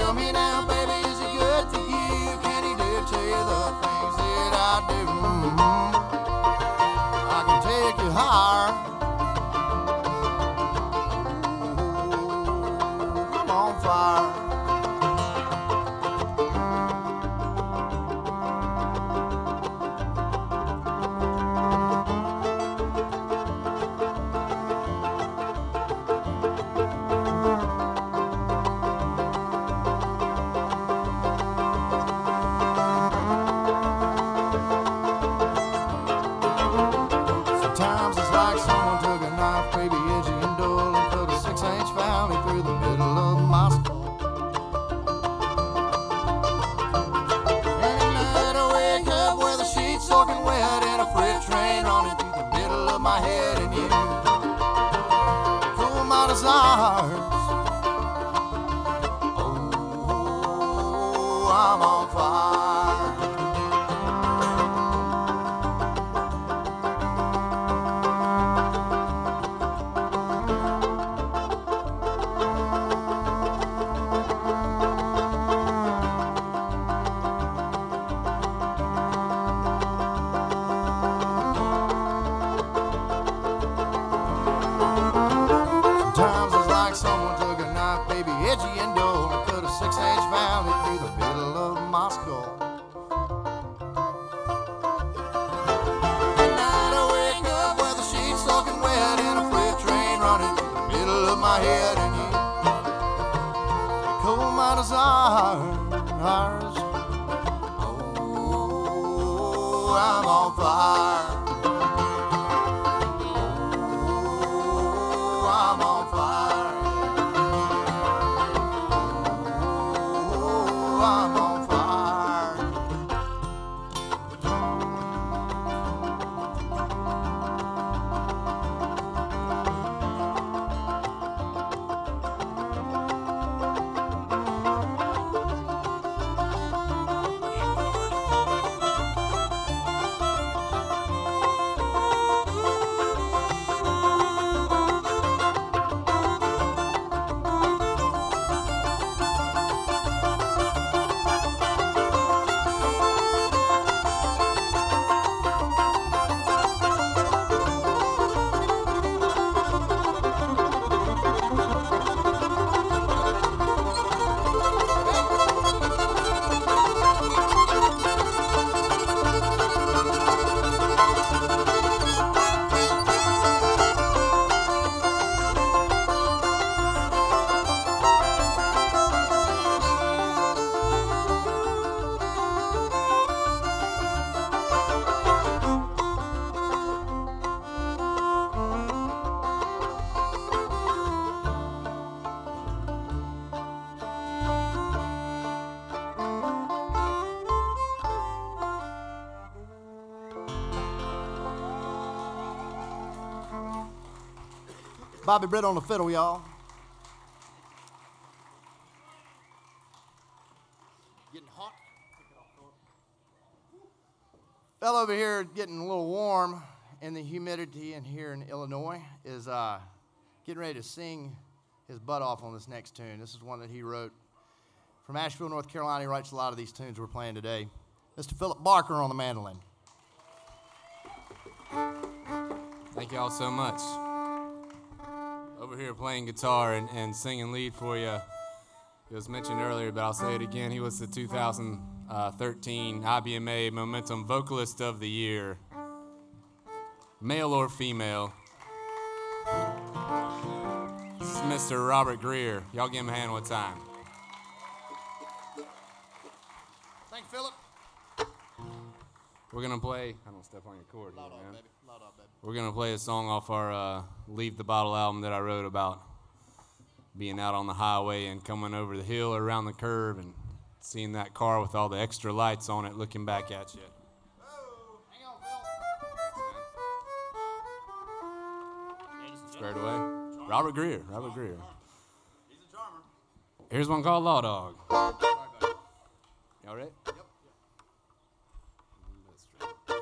Tell me now, baby, is he good to you? Can he do to you the things that I do? I can take you higher. Ooh, I'm on fire. Sometimes it's like someone took a knife, baby, edgy and dull, and put a 6-inch valley through the middle of my skull. And at night I wake up with the sheets soaking wet and a freight train running through the middle of my head, and you cool my desires. Oh, I'm on fire. Sometimes it's like someone took a knife, baby, edgy and dull, and cut a 6-inch valley through the middle of my skull. At night I wake up with the sheets soaking wet and a freight train running through the middle of my head, and you cool my desires. Oh, I'm on fire. I'm on fire. Oh, I'm on fire. Bobby Britt on the fiddle, y'all. Getting hot. Fellow over here getting a little warm, and the humidity in here in Illinois is getting ready to sing his butt off on this next tune. This is one that he wrote from Asheville, North Carolina. He writes a lot of these tunes we're playing today. Mr. Philip Barker on the mandolin. Thank y'all so much. Over here playing guitar and singing lead for you. It was mentioned earlier, but I'll say it again. He was the 2013 IBMA Momentum Vocalist of the Year. Male or female. This is Mr. Robert Greer. Y'all give him a hand one time. Thank you, Philip. We're going to play, I don't step on your cord Loud here, up, man. baby. Loud up, baby. We're going to play a song off our Leave the Bottle album that I wrote about being out on the highway and coming over the hill or around the curve and seeing that car with all the extra lights on it looking back at you. Whoa. Hang on, Phil. Squared away. Robert Greer. He's a charmer. Here's one called Law Dog. Sorry, buddy. Y'all ready?